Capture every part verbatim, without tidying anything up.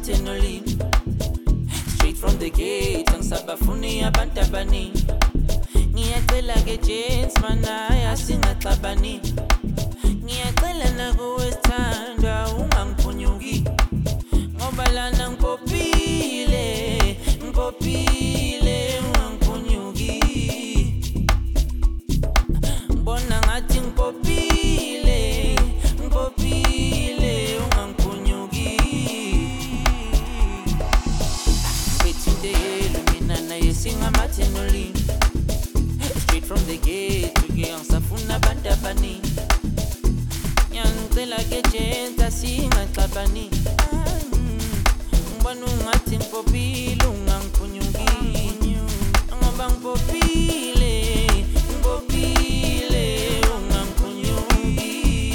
singamathenolini. Straight from the gate angisabafuni abantu abaningi. Ngiyacela ke gents manaya singaxabani. Ngiyacela nakuwe sithandwa ungangiphunyuki. Ngoba lana ngipopile, ngipopile ungangiphunyuki. Ngibona ngathi ngipopile, ngipopile ungangiphunyuki. Bethinte yelo mina naye singamathenolini. Straight from the gate uke angisafuna abantu abaningi. Ngiyacela ke gents asingaxabani. Ngibona ungathi ngipopile ungangiphunyuki. Ngoba ngipopile, ngipopile ungangiphunyuki.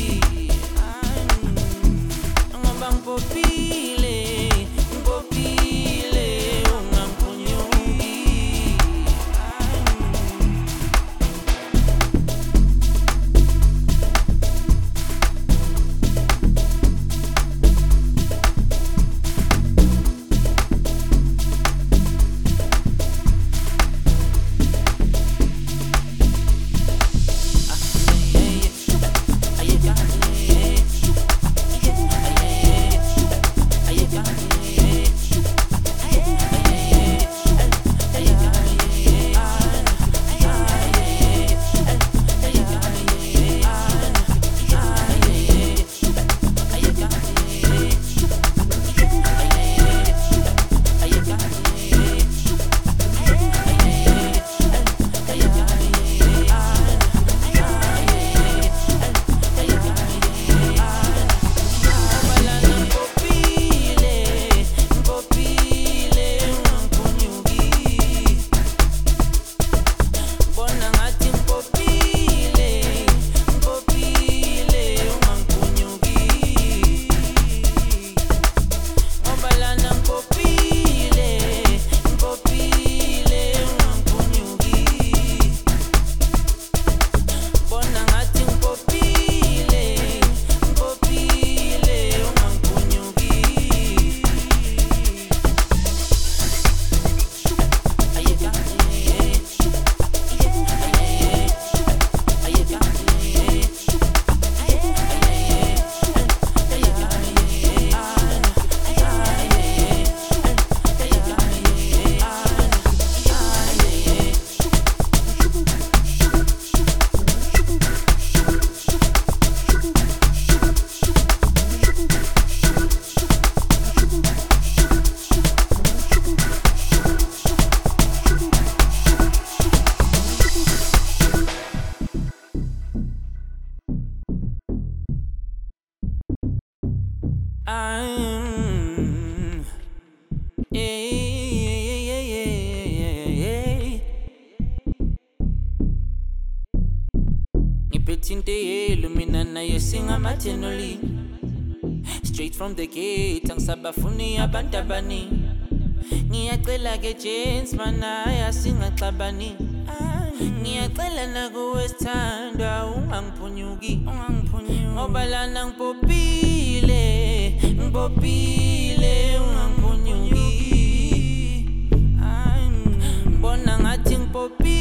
Ngoba ngipopile, ngipopile ungangiphunyuki. I'm yeah, yeah, yeah, yeah. Ngibethinte yelo mina naye singamathenolini. Straight from the gate angisabafuni abantu abaningi. Ngiyacela ke gents manaya singaxabani. Ngiyacela nakuwe sithandwa ungangiphunyuki. Ngoba lana ngipopile, ngipopile ungangiphunyuki. Ngibona ngathi ngipopile.